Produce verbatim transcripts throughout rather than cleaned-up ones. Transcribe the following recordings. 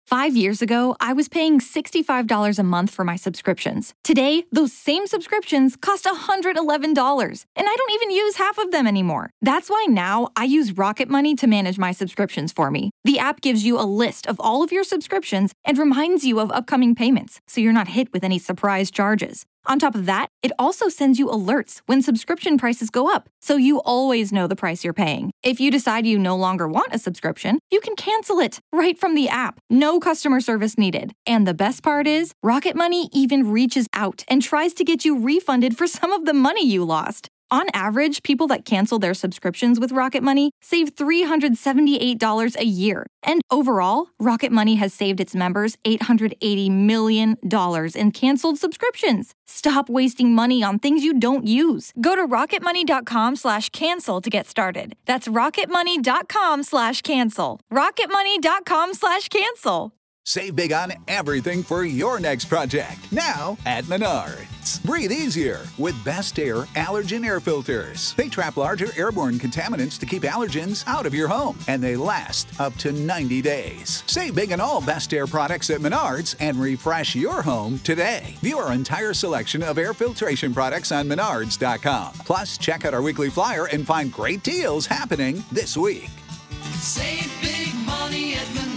Five years ago, I was paying sixty-five dollars a month for my subscriptions. Today, those same subscriptions cost one hundred eleven dollars, and I don't even use half of them anymore. That's why now I use Rocket Money to manage my subscriptions for me. The app gives you a list of all of your subscriptions and reminds you of upcoming payments, so you're not hit with any surprise charges. On top of that, it also sends you alerts when subscription prices go up, so you always know the price you're paying. If you decide you no longer want a subscription, you can cancel it right from the app. No customer service needed. And the best part is, Rocket Money even reaches out and tries to get you refunded for some of the money you lost. On average, people that cancel their subscriptions with Rocket Money save three hundred seventy-eight dollars a year. And overall, Rocket Money has saved its members eight hundred eighty million dollars in canceled subscriptions. Stop wasting money on things you don't use. Go to rocketmoney.com slash cancel to get started. That's rocketmoney.com slash cancel. rocketmoney.com slash cancel. Save big on everything for your next project. Now at Menards. Breathe easier with Best Air allergen air filters. They trap larger airborne contaminants to keep allergens out of your home, and they last up to ninety days. Save big on all Best Air products at Menards and refresh your home today. View our entire selection of air filtration products on menards dot com. Plus, check out our weekly flyer and find great deals happening this week. Save big money at Menards.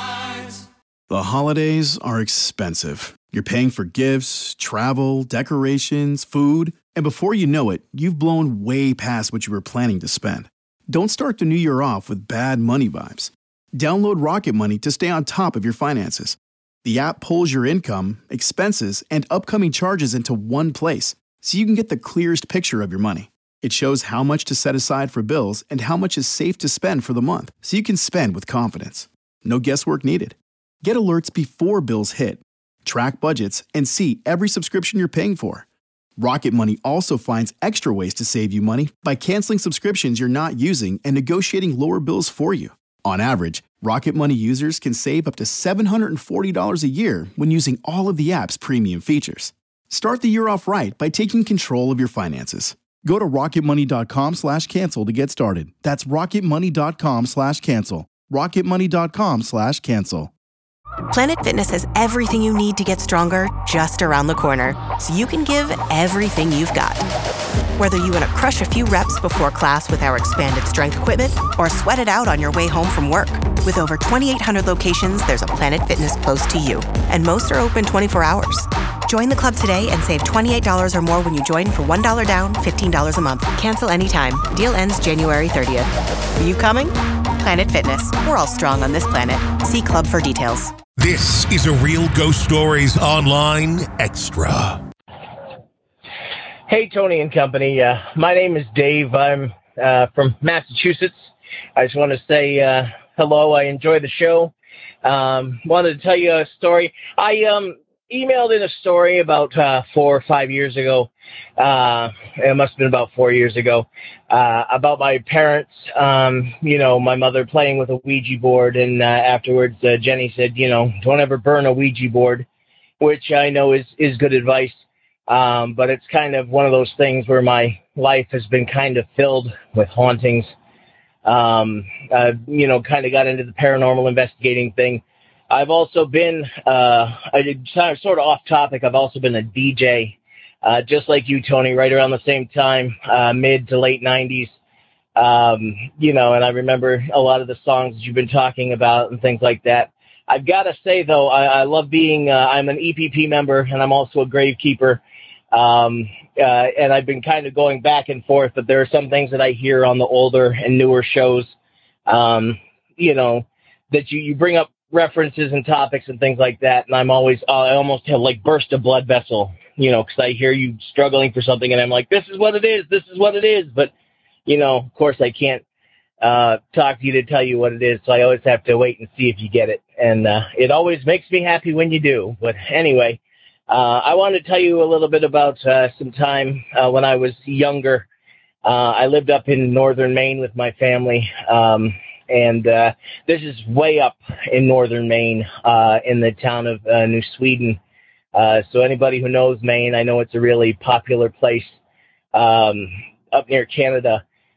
The holidays are expensive. You're paying for gifts, travel, decorations, food, and before you know it, you've blown way past what you were planning to spend. Don't start the new year off with bad money vibes. Download Rocket Money to stay on top of your finances. The app pulls your income, expenses, and upcoming charges into one place, so you can get the clearest picture of your money. It shows how much to set aside for bills and how much is safe to spend for the month, so you can spend with confidence. No guesswork needed. Get alerts before bills hit, track budgets, and see every subscription you're paying for. Rocket Money also finds extra ways to save you money by canceling subscriptions you're not using and negotiating lower bills for you. On average, Rocket Money users can save up to seven hundred forty dollars a year when using all of the app's premium features. Start the year off right by taking control of your finances. Go to rocketmoney.com slash cancel to get started. That's rocketmoney.com slash cancel. rocketmoney.com slash cancel. Planet Fitness has everything you need to get stronger just around the corner, so you can give everything you've got. Whether you want to crush a few reps before class with our expanded strength equipment or sweat it out on your way home from work. With over twenty-eight hundred locations, there's a Planet Fitness close to you, and most are open twenty-four hours. Join the club today and save twenty-eight dollars or more when you join for one dollar down, fifteen dollars a month. Cancel anytime. Deal ends January thirtieth. Are you coming? Planet Fitness. We're all strong on this planet. See club for details. This is a Real Ghost Stories Online Extra. Hey, Tony and company. Uh, my name is Dave. I'm uh, from Massachusetts. I just want to say uh, hello. I enjoy the show. Um, wanted to tell you a story. I um, emailed in a story about uh, four or five years ago. Uh, it must have been about four years ago. Uh, about my parents, um, you know, my mother playing with a Ouija board. And uh, afterwards, uh, Jenny said, you know, don't ever burn a Ouija board, which I know is, is good advice. Um, but it's kind of one of those things where my life has been kind of filled with hauntings. Um, uh, you know, kind of got into the paranormal investigating thing. I've also been, uh, I did sort of off topic. I've also been a D J, uh, just like you, Tony, right around the same time, uh, mid to late nineties. Um, you know, and I remember a lot of the songs that you've been talking about and things like that. I've got to say, though, I, I love being, uh, I'm an E P P member and I'm also a gravekeeper. Um, uh, and I've been kind of going back and forth, but there are some things that I hear on the older and newer shows, um, you know, that you, you bring up references and topics and things like that. And I'm always, uh, I almost have like burst a blood vessel, you know, cause I hear you struggling for something and I'm like, this is what it is. This is what it is. But, you know, of course I can't, uh, talk to you to tell you what it is. So I always have to wait and see if you get it. And, uh, it always makes me happy when you do. But anyway, Uh, I want to tell you a little bit about uh, some time uh, when I was younger. Uh, I lived up in northern Maine with my family, um, and uh, this is way up in northern Maine uh, in the town of uh, New Sweden. Uh, so anybody who knows Maine, I know it's a really popular place um, up near Canada.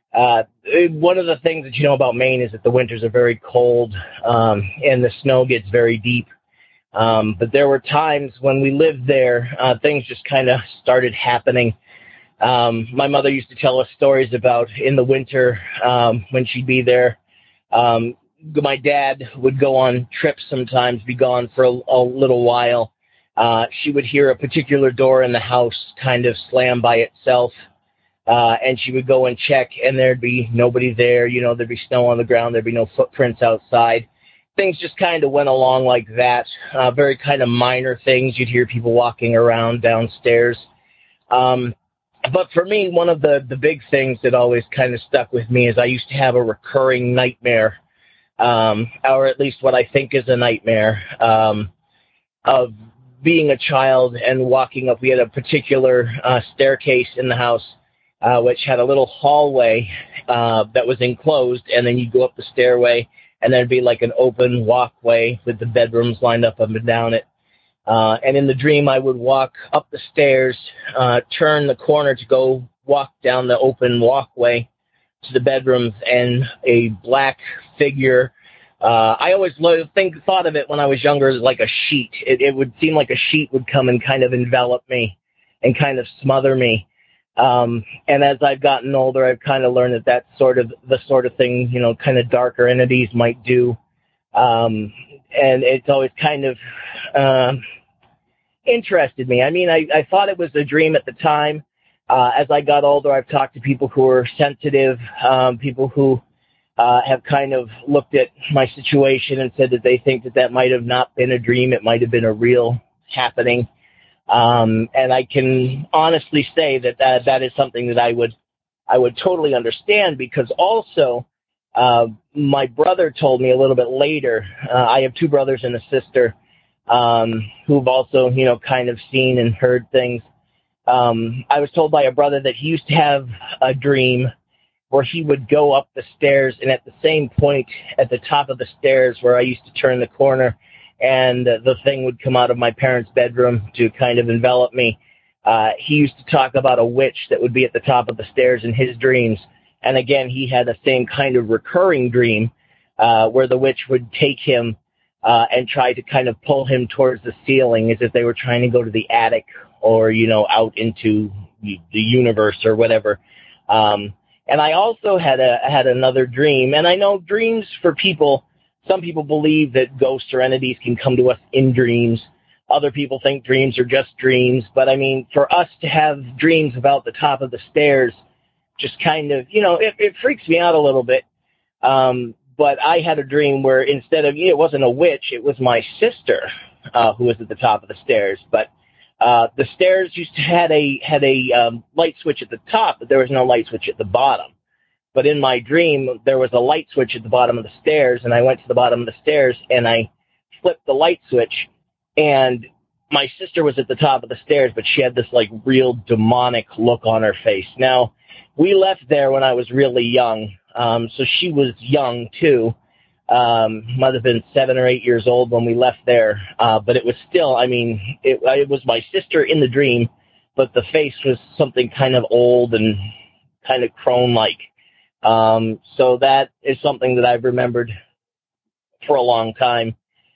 uh, one of the things that you know about Maine is that the winters are very cold, um, and the snow gets very deep. Um, but there were times when we lived there, uh, things just kind of started happening. Um, my mother used to tell us stories about in the winter, um, when she'd be there. Um, my dad would go on trips sometimes, be gone for a, a little while. Uh, she would hear a particular door in the house kind of slam by itself. Uh, and she would go and check, and there'd be nobody there. You know, there'd be snow on the ground. There'd be no footprints outside. Things just kind of went along like that. Uh, very kind of minor things. You'd hear people walking around downstairs. Um, but for me, one of the, the big things that always kind of stuck with me is I used to have a recurring nightmare, um, or at least what I think is a nightmare, um, of being a child and walking up. We had a particular uh, staircase in the house, uh, which had a little hallway uh, that was enclosed, and then you go up the stairway, and there'd be like an open walkway with the bedrooms lined up up and down it. Uh, and in the dream, I would walk up the stairs, uh, turn the corner to go walk down the open walkway to the bedrooms, and a black figure. Uh, I always lo- think thought of it when I was younger as like a sheet. It, it would seem like a sheet would come and kind of envelop me and kind of smother me. Um, and as I've gotten older, I've kind of learned that that's sort of the sort of thing, you know, kind of darker entities might do. Um, and it's always kind of uh, interested me. I mean, I, I thought it was a dream at the time. Uh, as I got older, I've talked to people who are sensitive, um, people who uh, have kind of looked at my situation and said that they think that that might have not been a dream. It might have been a real happening. Um, and I can honestly say that, that that is something that I would I would totally understand, because also uh, my brother told me a little bit later. Uh, I have two brothers and a sister um, who've also, you know, kind of seen and heard things. Um, I was told by a brother that he used to have a dream where he would go up the stairs, and at the same point at the top of the stairs where I used to turn the corner, and uh, the thing would come out of my parents' bedroom to kind of envelop me. Uh, he used to talk about a witch that would be at the top of the stairs in his dreams. And again, he had the same kind of recurring dream uh, where the witch would take him uh, and try to kind of pull him towards the ceiling, as if they were trying to go to the attic or, you know, out into the universe or whatever. Um, and I also had a had another dream. And I know dreams for people, some people believe that ghosts or entities can come to us in dreams. Other people think dreams are just dreams. But, I mean, for us to have dreams about the top of the stairs just kind of, you know, it, it freaks me out a little bit. Um, but I had a dream where instead of, you know, it wasn't a witch, it was my sister uh, who was at the top of the stairs. But uh, the stairs used to had a, had a um, light switch at the top, but there was no light switch at the bottom. But in my dream, there was a light switch at the bottom of the stairs, and I went to the bottom of the stairs, and I flipped the light switch, and my sister was at the top of the stairs, but she had this, like, real demonic look on her face. Now, we left there when I was really young, um, so she was young, too. Um, might have been seven or eight years old when we left there, uh, but it was still, I mean, it, it was my sister in the dream, but the face was something kind of old and kind of crone-like. Um, so that is something that I've remembered for a long time.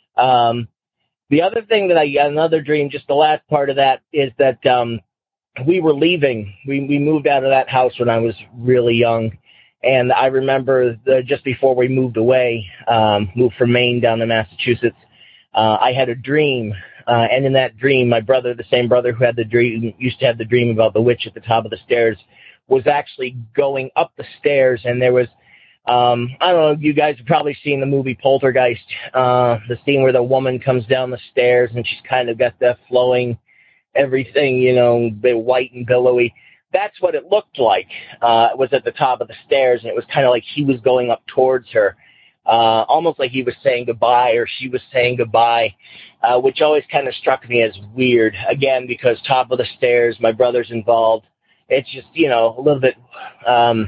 Um, the other thing that I, another dream, just the last part of that, is that, um, we were leaving. We, we moved out of that house when I was really young. And I remember the, just before we moved away, um, moved from Maine down to Massachusetts, uh, I had a dream. Uh, and in that dream, my brother, the same brother who had the dream, used to have the dream about the witch at the top of the stairs, was actually going up the stairs, and there was, um, I don't know, you guys have probably seen the movie Poltergeist, uh, the scene where the woman comes down the stairs, and she's kind of got that flowing, everything, you know, white and billowy. That's what it looked like. Uh, it was at the top of the stairs, and it was kind of like he was going up towards her, uh, almost like he was saying goodbye, or she was saying goodbye, uh, which always kind of struck me as weird, again, because top of the stairs, my brother's involved. It's just, you know, a little bit um,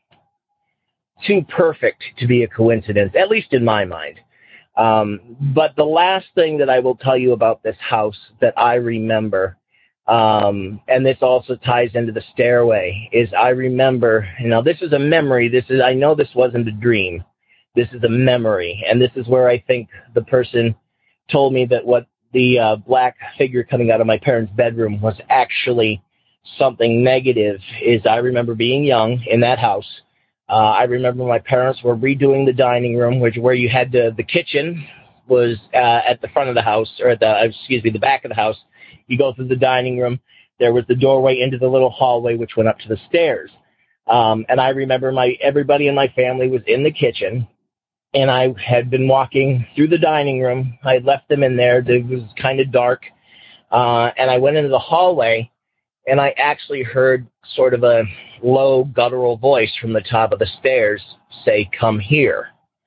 too perfect to be a coincidence, at least in my mind. Um, but the last thing that I will tell you about this house that I remember Um, and this also ties into the stairway. Is I remember, you know, this is a memory. This is, I know this wasn't a dream. This is a memory. And this is where I think the person told me that what the uh, black figure coming out of my parents' bedroom was actually something negative. Is I remember being young in that house. Uh, I remember my parents were redoing the dining room, which where you had the, the kitchen was uh, at the front of the house, or at the, excuse me, the back of the house. You go through the dining room. There was the doorway into the little hallway, which went up to the stairs. Um, and I remember my everybody in my family was in the kitchen, and I had been walking through the dining room. I had left them in there. It was kind of dark. Uh, and I went into the hallway, and I actually heard sort of a low guttural voice from the top of the stairs say, "Come here."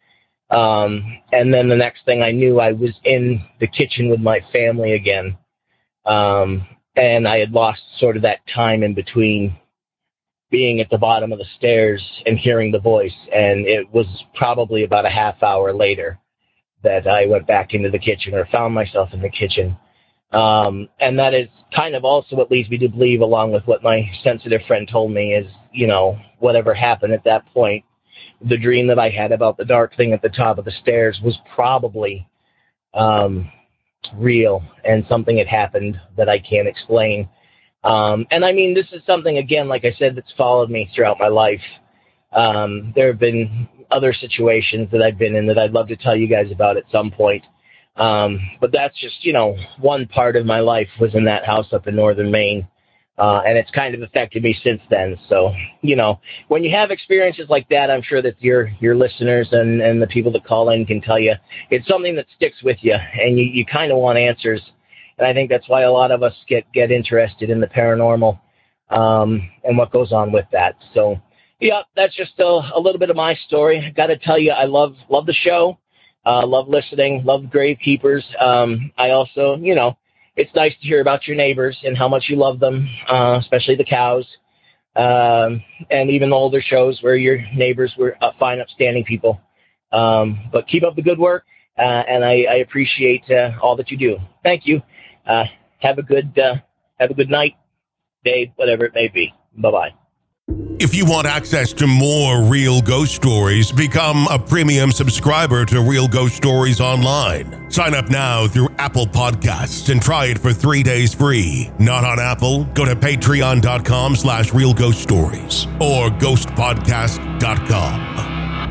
Um, and then the next thing I knew, I was in the kitchen with my family again. Um, and I had lost sort of that time in between being at the bottom of the stairs and hearing the voice. And it was probably about a half hour later that I went back into the kitchen, or found myself in the kitchen. Um, and that is kind of also what leads me to believe, along with what my sensitive friend told me, is, you know, whatever happened at that point, the dream that I had about the dark thing at the top of the stairs was probably, um, real, and something had happened that I can't explain. Um, and I mean, this is something, again, like I said, that's followed me throughout my life. Um, there have been other situations that I've been in that I'd love to tell you guys about at some point. Um, but that's just, you know, one part of my life was in that house up in northern Maine. Uh, and it's kind of affected me since then. So, you know, when you have experiences like that, I'm sure that your your listeners and, and the people that call in can tell you it's something that sticks with you, and you, you kind of want answers. And I think that's why a lot of us get, get interested in the paranormal um, and what goes on with that. So, yeah, that's just a, a little bit of my story. I got to tell you, I love love the show, uh, love listening, love Gravekeepers. Um, I also, you know, it's nice to hear about your neighbors and how much you love them, uh, especially the cows, um, and even the older shows where your neighbors were uh, fine, upstanding people. Um, but keep up the good work, uh, and I, I appreciate uh, all that you do. Thank you. Uh, have a good uh, have a good night, day, whatever it may be. Bye bye. If you want access to more Real Ghost Stories, become a premium subscriber to Real Ghost Stories Online. Sign up now through Apple Podcasts and try it for three days free. Not on Apple? Go to patreon.com slash Real Ghost Stories or ghost podcast dot com.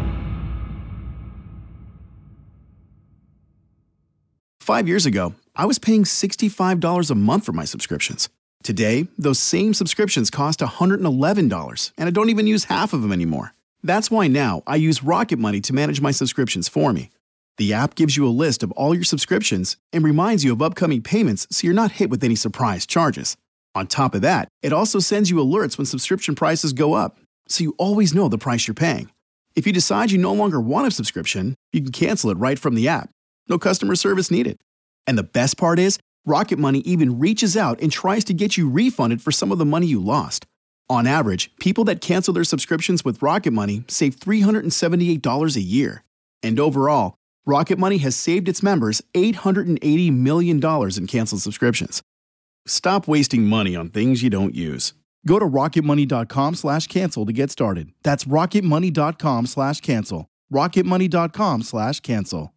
Five years ago, I was paying sixty-five dollars a month for my subscriptions. Today, those same subscriptions cost one hundred eleven dollars, and I don't even use half of them anymore. That's why now I use Rocket Money to manage my subscriptions for me. The app gives you a list of all your subscriptions and reminds you of upcoming payments, so you're not hit with any surprise charges. On top of that, it also sends you alerts when subscription prices go up, so you always know the price you're paying. If you decide you no longer want a subscription, you can cancel it right from the app. No customer service needed. And the best part is, Rocket Money even reaches out and tries to get you refunded for some of the money you lost. On average, people that cancel their subscriptions with Rocket Money save three hundred seventy-eight dollars a year. And overall, Rocket Money has saved its members eight hundred eighty million dollars in canceled subscriptions. Stop wasting money on things you don't use. Go to rocketmoney.com slash cancel to get started. That's rocketmoney.com slash cancel. rocketmoney.com slash cancel.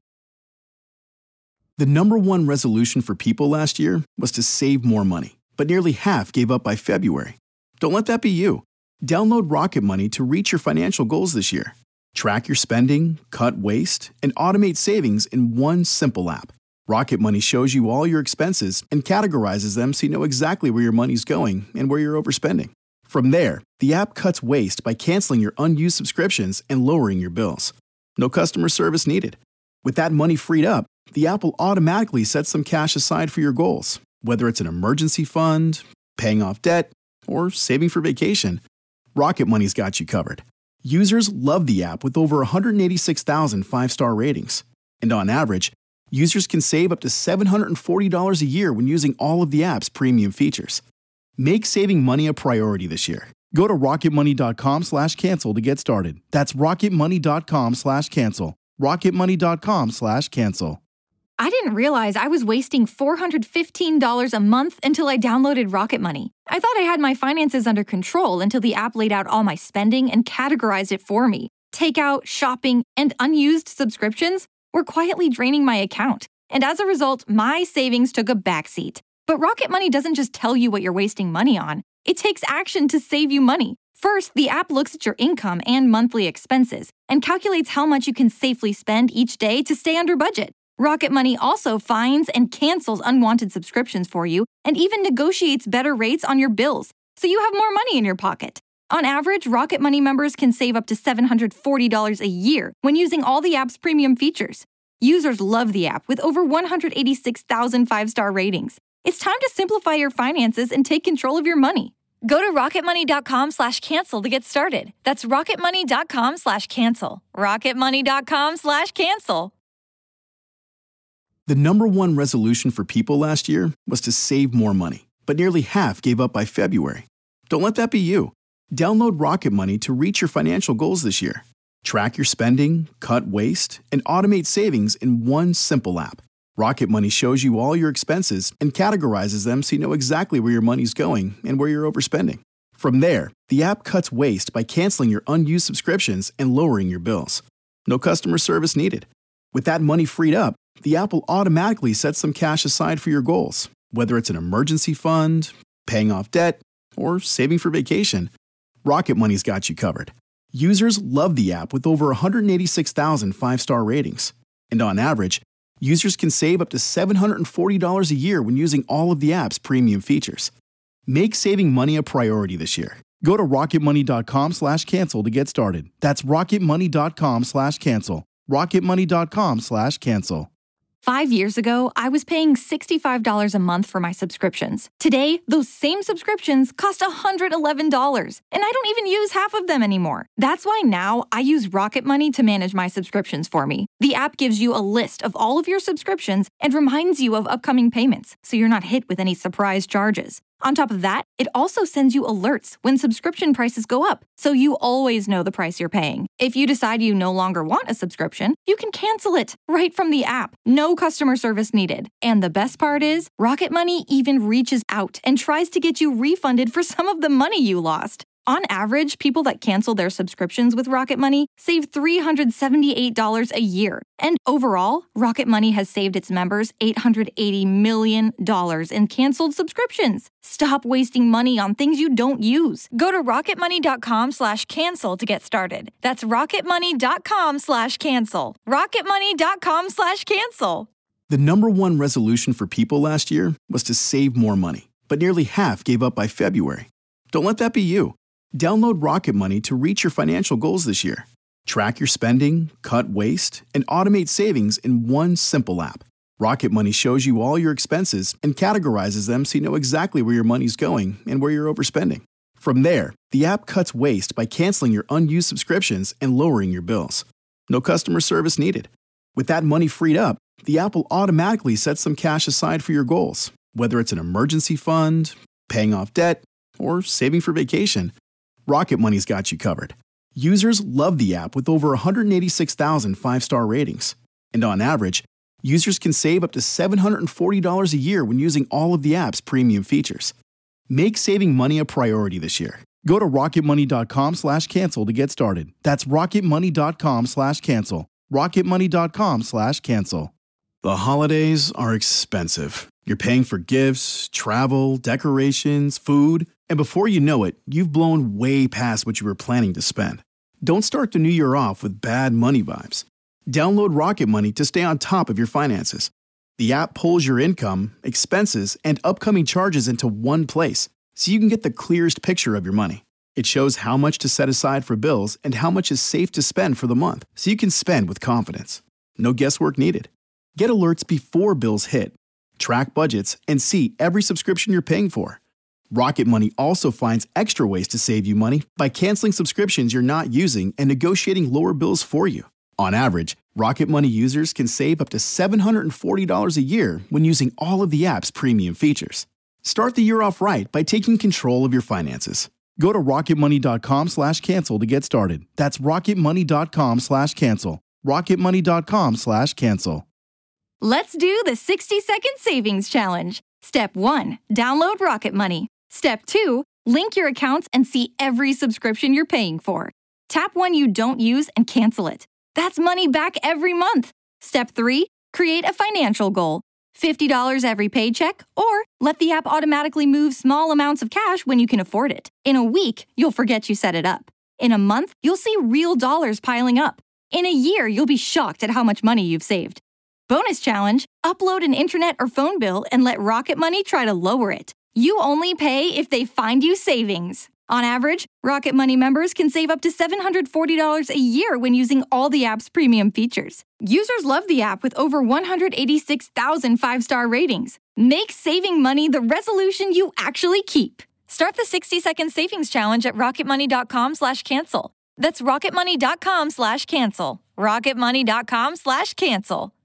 The number one resolution for people last year was to save more money, but nearly half gave up by February. Don't let that be you. Download Rocket Money to reach your financial goals this year. Track your spending, cut waste, and automate savings in one simple app. Rocket Money shows you all your expenses and categorizes them so you know exactly where your money's going and where you're overspending. From there, the app cuts waste by canceling your unused subscriptions and lowering your bills. No customer service needed. With that money freed up, the app will automatically set some cash aside for your goals, whether it's an emergency fund, paying off debt, or saving for vacation. Rocket Money's got you covered. Users love the app with over one hundred eighty-six thousand five-star ratings. And on average, users can save up to seven hundred forty dollars a year when using all of the app's premium features. Make saving money a priority this year. Go to rocketmoney.com slash cancel to get started. That's rocketmoney.com slash cancel. rocketmoney.com slash cancel. I didn't realize I was wasting four hundred fifteen dollars a month until I downloaded Rocket Money. I thought I had my finances under control until the app laid out all my spending and categorized it for me. Takeout, shopping, and unused subscriptions were quietly draining my account. And as a result, my savings took a backseat. But Rocket Money doesn't just tell you what you're wasting money on. It takes action to save you money. First, the app looks at your income and monthly expenses and calculates how much you can safely spend each day to stay under budget. Rocket Money also finds and cancels unwanted subscriptions for you and even negotiates better rates on your bills, so you have more money in your pocket. On average, Rocket Money members can save up to seven hundred forty dollars a year when using all the app's premium features. Users love the app with over one hundred eighty-six thousand five-star ratings. It's time to simplify your finances and take control of your money. Go to rocketmoney.com slash cancel to get started. That's rocketmoney.com slash cancel. rocketmoney.com slash cancel. The number one resolution for people last year was to save more money, but nearly half gave up by February. Don't let that be you. Download Rocket Money to reach your financial goals this year. Track your spending, cut waste, and automate savings in one simple app. Rocket Money shows you all your expenses and categorizes them so you know exactly where your money's going and where you're overspending. From there, the app cuts waste by canceling your unused subscriptions and lowering your bills. No customer service needed. With that money freed up, the app will automatically set some cash aside for your goals, whether it's an emergency fund, paying off debt, or saving for vacation. Rocket Money's got you covered. Users love the app with over one hundred eighty-six thousand five-star ratings. And on average, users can save up to seven hundred forty dollars a year when using all of the app's premium features. Make saving money a priority this year. Go to rocketmoney.com slash cancel to get started. That's rocketmoney.com slash cancel. rocketmoney.com slash cancel. Five years ago, I was paying sixty-five dollars a month for my subscriptions. Today, those same subscriptions cost one hundred eleven dollars, and I don't even use half of them anymore. That's why now I use Rocket Money to manage my subscriptions for me. The app gives you a list of all of your subscriptions and reminds you of upcoming payments, so you're not hit with any surprise charges. On top of that, it also sends you alerts when subscription prices go up, so you always know the price you're paying. If you decide you no longer want a subscription, you can cancel it right from the app. No customer service needed. And the best part is, Rocket Money even reaches out and tries to get you refunded for some of the money you lost. On average, people that cancel their subscriptions with Rocket Money save three hundred seventy-eight dollars a year. And overall, Rocket Money has saved its members eight hundred eighty million dollars in canceled subscriptions. Stop wasting money on things you don't use. Go to rocketmoney.com slash cancel to get started. That's rocketmoney.com slash cancel. rocketmoney.com slash cancel. The number one resolution for people last year was to save more money, but nearly half gave up by February. Don't let that be you. Download Rocket Money to reach your financial goals this year. Track your spending, cut waste, and automate savings in one simple app. Rocket Money shows you all your expenses and categorizes them so you know exactly where your money's going and where you're overspending. From there, the app cuts waste by canceling your unused subscriptions and lowering your bills. No customer service needed. With that money freed up, the app will automatically set some cash aside for your goals, whether it's an emergency fund, paying off debt, or saving for vacation. Rocket Money's got you covered. Users love the app with over one hundred eighty-six thousand five-star ratings. And on average, users can save up to seven hundred forty dollars a year when using all of the app's premium features. Make saving money a priority this year. Go to rocketmoney.com slash cancel to get started. That's rocketmoney.com slash cancel. rocketmoney.com slash cancel. The holidays are expensive. You're paying for gifts, travel, decorations, food, and before you know it, you've blown way past what you were planning to spend. Don't start the new year off with bad money vibes. Download Rocket Money to stay on top of your finances. The app pulls your income, expenses, and upcoming charges into one place, so you can get the clearest picture of your money. It shows how much to set aside for bills and how much is safe to spend for the month, so you can spend with confidence. No guesswork needed. Get alerts before bills hit. Track budgets and see every subscription you're paying for. Rocket Money also finds extra ways to save you money by canceling subscriptions you're not using and negotiating lower bills for you. On average, Rocket Money users can save up to seven hundred forty dollars a year when using all of the app's premium features. Start the year off right by taking control of your finances. Go to rocketmoney.com slash cancel to get started. That's rocketmoney.com slash cancel. rocketmoney.com slash cancel. Let's do the sixty second savings challenge. Step one, download Rocket Money. Step two, link your accounts and see every subscription you're paying for. Tap one you don't use and cancel it. That's money back every month. Step three, create a financial goal. fifty dollars every paycheck, or let the app automatically move small amounts of cash when you can afford it. In a week, you'll forget you set it up. In a month, you'll see real dollars piling up. In a year, you'll be shocked at how much money you've saved. Bonus challenge, upload an internet or phone bill and let Rocket Money try to lower it. You only pay if they find you savings. On average, Rocket Money members can save up to seven hundred forty dollars a year when using all the app's premium features. Users love the app with over one hundred eighty-six thousand five-star ratings. Make saving money the resolution you actually keep. Start the sixty second savings challenge at rocketmoney.com slash cancel. That's rocketmoney.com slash cancel. rocketmoney.com slash cancel.